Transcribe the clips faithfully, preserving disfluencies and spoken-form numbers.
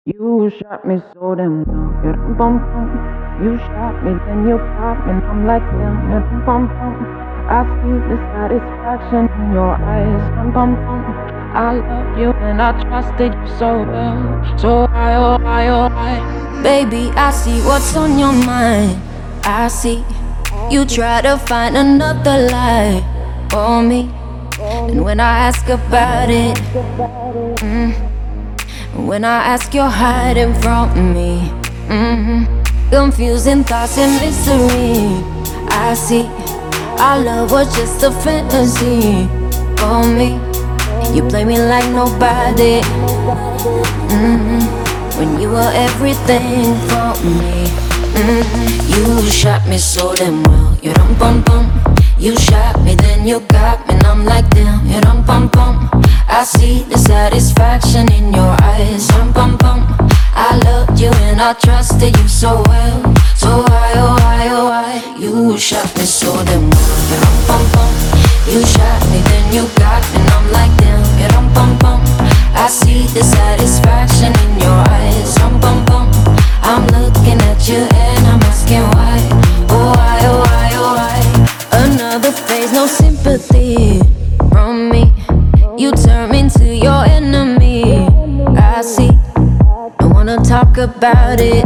You shot me so damn well. You dum bum bum. You shot me, then you popped me, and I'm like damn. You dum bum bum. I see the satisfaction in your eyes. Dum bum bum. I love you and I trusted you so well. So I, oh I, oh I. Baby, I see what's on your mind. I see you try to find another lie for me. And when I ask about it, mm, when I ask, you're hiding from me. mm-hmm. Confusing thoughts and mystery. I see our love was just a fantasy for me. You play me like nobody. mm-hmm. When you were everything for me. mm-hmm. You shot me so damn well. You dum bum bum. You shot me, then you got me, and I'm like damn. You dum bum bum. I see the satisfaction in your eyes. Dum bum bum. I loved you and I trusted you so well. So why, oh why, oh why? You shot me so damn well. You dum bum bum. You shot me, then you got me, and I'm like damn. You dum bum bum. I see the satisfaction in your eyes. Dum bum bum. I'm looking at you and I'm asking why. Oh why, oh why, oh why? Another phase, no sympathy from me. You turn me into your enemy. I see. Don't wanna talk about it.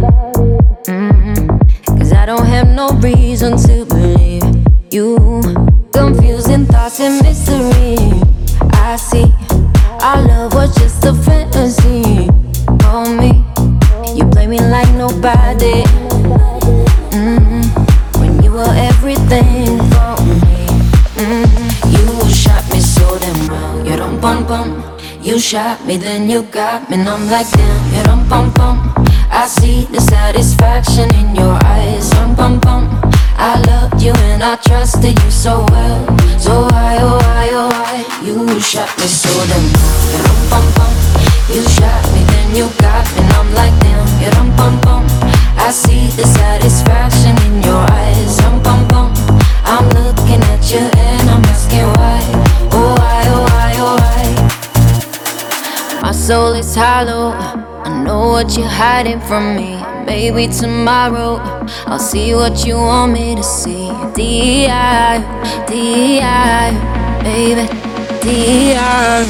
mm-hmm. Cause I don't have no reason to believe you. Confusing thoughts and mystery. I see. Our love was just a fantasy for me. You play me like nobody. mm-hmm. When you were everything for me. mm-hmm. You shot me so damn well. You dum bum bum. You shot me, then you got me, and I'm like damn. You dum bum bum. I see the satisfaction in your eyes. Dum bum bum. I loved you and I trusted you so well. So why, oh why, oh why? You shot me so damn well. You dum bum bum. You shot me, then you got me, and I'm like damn. You dum bum bum. I see the satisfaction in your eyes. Dum bum bum. I'm looking at you and I'm asking why. Oh why, oh why, oh why? My soul is hollow. I know what you're hiding from me. Maybe tomorrow I'll see what you want me to see. D I, D I, baby, D I.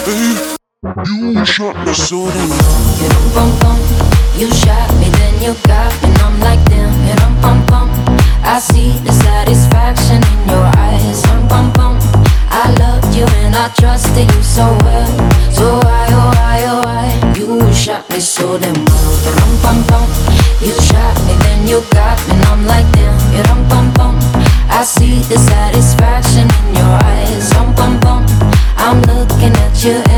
You shot me so damn well. You dum bum bum. You shot me, then you got me, and I'm like damn. You dum bum bum. I see the satisfaction in your eyes. Dum bum bum. I loved you and I trusted you so well. So why, oh why, oh why? You shot me so damn well. You dum bum bum. You shot me, then you got me, and I'm like damn. You dum bum bum. I see the satisfaction in your eyes. Dum bum bum. I'm looking at you.